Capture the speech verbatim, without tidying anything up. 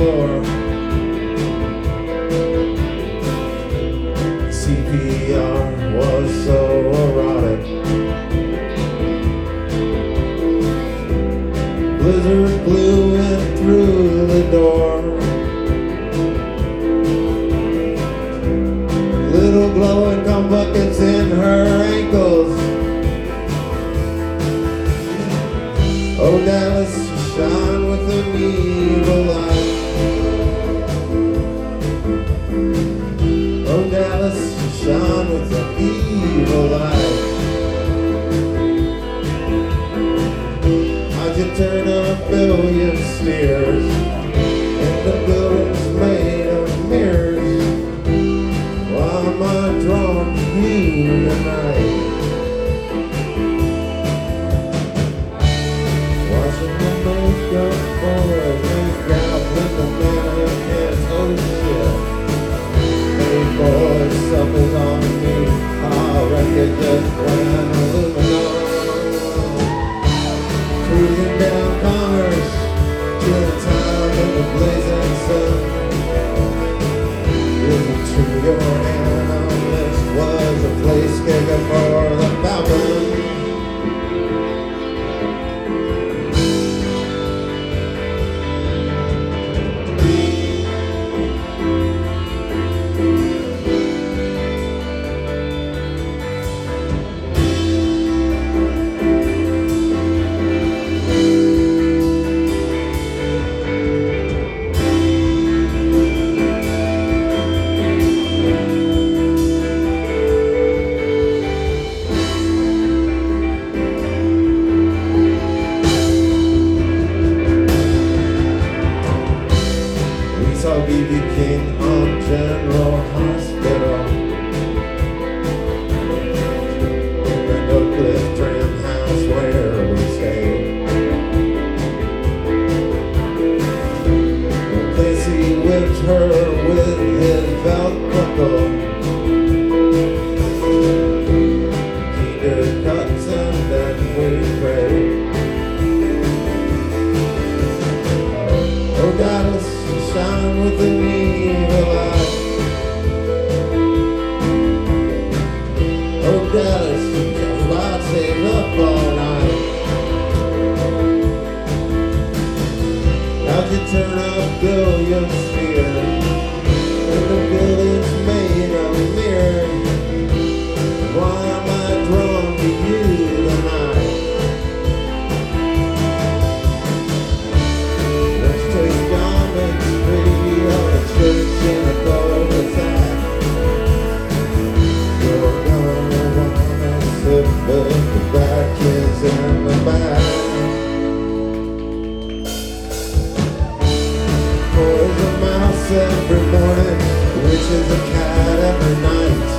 floor. C P R was so erotic. Blizzard blew in through the door. Little glowing gum buckets in her ankles. Oh, Dallas, you shine with an evil light. Oh, Dallas, you shine with an evil light. How'd you turn a billion sneers into buildings made of mirrors? Why am I drawn to you tonight? Watching the makeup boys make out with the mannequins. Oh shit. Hey boys, something's on me. I reckon just went aluminum. Cruising down Commerce, chilling time in the blazing sun. Listen to your analyst was a place kicking for the Falcons. Saw B B King on General Hospital in the Oak Cliff Tram House where we stayed. When Clancy whipped her with his belt buckle, he did cuts and then we prayed. Oh, Dallas, shine with an evil eye. Oh, Dallas, your light stays up all night. How'd you turn up billion spheres and the building's made of mirrors? Why am I drawn to you tonight? Let's take diamonds. Church in a cul-de-sac. You're gonna wanna sit with the black kids in the back. Pours a mouse every morning, which is a cat every night.